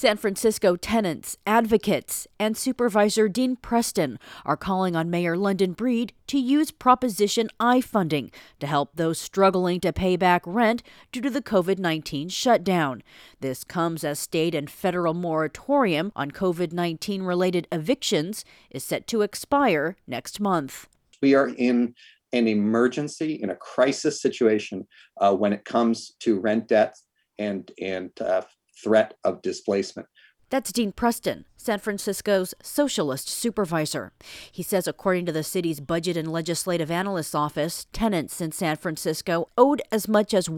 San Francisco tenants, advocates, and Supervisor Dean Preston are calling on Mayor London Breed to use Proposition I funding to help those struggling to pay back rent due to the COVID-19 shutdown. This comes as state and federal moratorium on COVID-19 related evictions is set to expire next month. We are in an emergency, in a crisis situation when it comes to rent debt and threat of displacement. That's Dean Preston, San Francisco's socialist supervisor. He says, according to the city's Budget and Legislative Analyst's Office, tenants in San Francisco owed as much as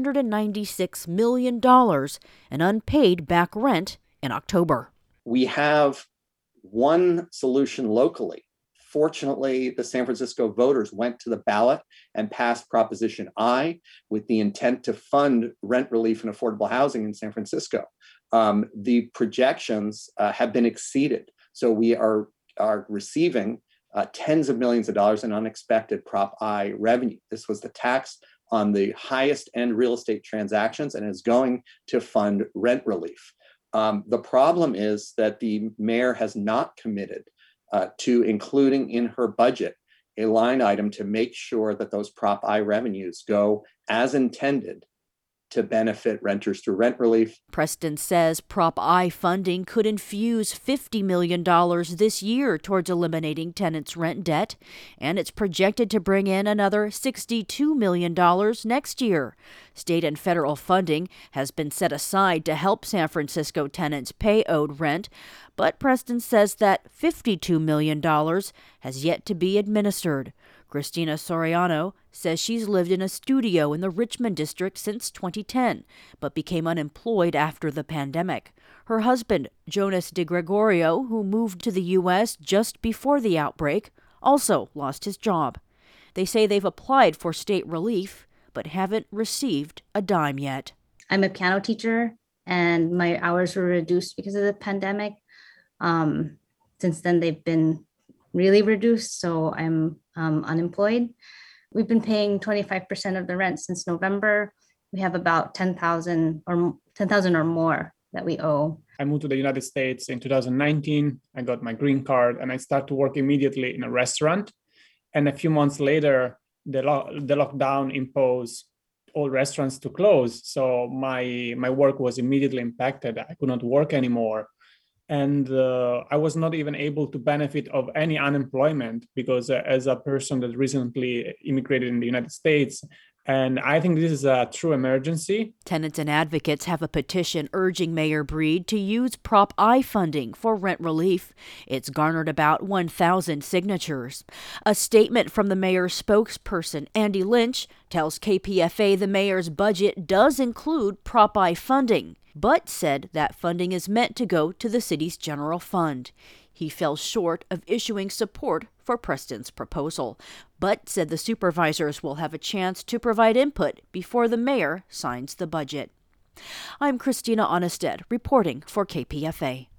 $196 million in unpaid back rent in October. We have one solution locally. Fortunately, the San Francisco voters went to the ballot and passed Proposition I with the intent to fund rent relief and affordable housing in San Francisco. The projections have been exceeded. So we are receiving tens of millions of dollars in unexpected Prop I revenue. This was the tax on the highest end real estate transactions and is going to fund rent relief. The problem is that the mayor has not committed to including in her budget a line item to make sure that those Prop I revenues go as intended to benefit renters through rent relief. Preston says Prop I funding could infuse $50 million this year towards eliminating tenants' rent debt, and it's projected to bring in another $62 million next year. State and federal funding has been set aside to help San Francisco tenants pay owed rent, but Preston says that $52 million has yet to be administered. Christina Soriano says she's lived in a studio in the Richmond district since 2010, but became unemployed after the pandemic. Her husband, Jonas DeGregorio, who moved to the U.S. just before the outbreak, also lost his job. They say they've applied for state relief, but haven't received a dime yet. I'm a piano teacher, and my hours were reduced because of the pandemic. Since then, they've been really reduced, so I'm unemployed. We've been paying 25% of the rent since November. We have about $10,000 or more that we owe. I moved to the United States in 2019. I got my green card and I started to work immediately in a restaurant. And a few months later, the lockdown imposed all restaurants to close. So my work was immediately impacted. I could not work anymore. And I was not even able to benefit of any unemployment because as a person that recently immigrated in the United States, and I think this is a true emergency. Tenants and advocates have a petition urging Mayor Breed to use Prop I funding for rent relief. It's garnered about 1,000 signatures. A statement from the mayor's spokesperson, Andy Lynch, tells KPFA the mayor's budget does include Prop I funding, but said that funding is meant to go to the city's general fund. He fell short of issuing support for Preston's proposal, but said the supervisors will have a chance to provide input before the mayor signs the budget. I'm Christina Onnested, reporting for KPFA.